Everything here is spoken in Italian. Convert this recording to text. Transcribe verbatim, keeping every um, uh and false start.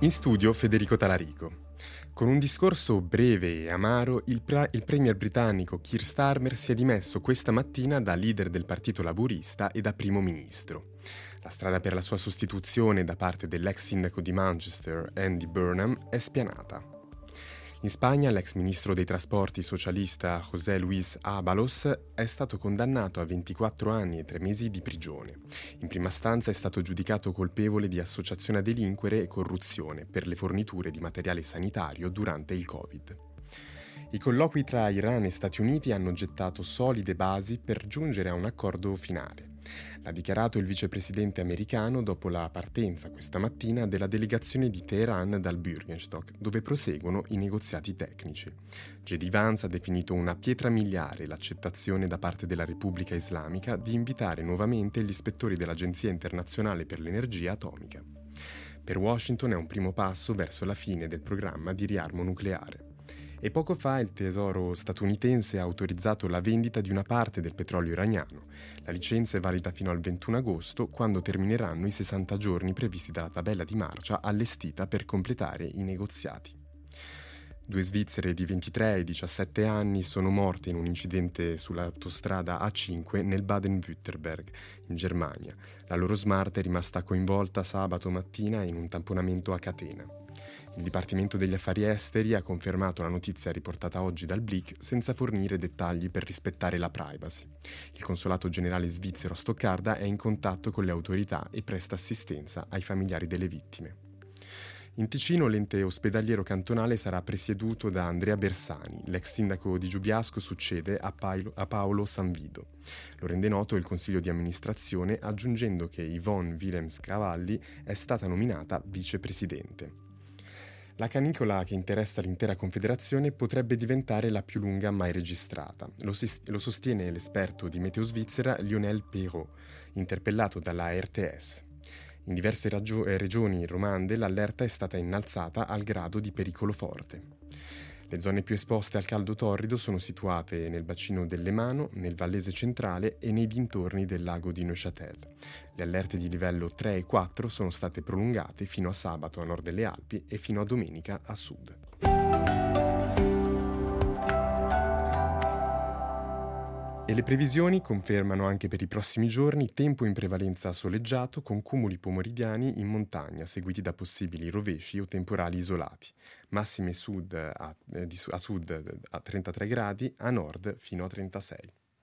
In studio Federico Talarico. Con un discorso breve e amaro, il, pra- il premier britannico Keir Starmer si è dimesso questa mattina da leader del Partito Laburista e da primo ministro. La strada per la sua sostituzione da parte dell'ex sindaco di Manchester, Andy Burnham, è spianata. In Spagna l'ex ministro dei trasporti socialista José Luis Ábalos è stato condannato a ventiquattro anni e tre mesi di prigione. In prima stanza è stato giudicato colpevole di associazione a delinquere e corruzione per le forniture di materiale sanitario durante il Covid. I colloqui tra Iran e Stati Uniti hanno gettato solide basi per giungere a un accordo finale. L'ha dichiarato il vicepresidente americano dopo la partenza questa mattina della delegazione di Teheran dal Bürgenstock, dove proseguono i negoziati tecnici. J D Vance ha definito una pietra miliare l'accettazione da parte della Repubblica Islamica di invitare nuovamente gli ispettori dell'Agenzia internazionale per l'energia atomica. Per Washington è un primo passo verso la fine del programma di riarmo nucleare. E poco fa il Tesoro statunitense ha autorizzato la vendita di una parte del petrolio iraniano. La licenza è valida fino al ventuno agosto, quando termineranno i sessanta giorni previsti dalla tabella di marcia allestita per completare i negoziati. Due svizzere di ventitré e diciassette anni sono morte in un incidente sull'autostrada A cinque nel Baden-Württemberg, in Germania. La loro Smart è rimasta coinvolta sabato mattina in un tamponamento a catena. Il Dipartimento degli Affari Esteri ha confermato la notizia riportata oggi dal Blick senza fornire dettagli per rispettare la privacy. Il Consolato Generale svizzero a Stoccarda è in contatto con le autorità e presta assistenza ai familiari delle vittime. In Ticino l'ente ospedaliero cantonale sarà presieduto da Andrea Bersani. L'ex sindaco di Giubiasco succede a, Paolo, a Paolo Sanvido. Lo rende noto il consiglio di amministrazione, aggiungendo che Yvonne Willems-Cavalli è stata nominata vicepresidente. La canicola che interessa l'intera Confederazione potrebbe diventare la più lunga mai registrata. Lo, si- lo sostiene l'esperto di Meteo Svizzera Lionel Perrault, interpellato dalla R T S. In diverse ragio- eh, regioni romande l'allerta è stata innalzata al grado di pericolo forte. Le zone più esposte al caldo torrido sono situate nel bacino del Lemano, nel Vallese centrale e nei dintorni del lago di Neuchâtel. Le allerte di livello tre e quattro sono state prolungate fino a sabato a nord delle Alpi e fino a domenica a sud. E le previsioni confermano anche per i prossimi giorni tempo in prevalenza soleggiato con cumuli pomeridiani in montagna seguiti da possibili rovesci o temporali isolati. Massime sud a, eh, di, a sud a trentatré gradi, a nord fino a trentasei.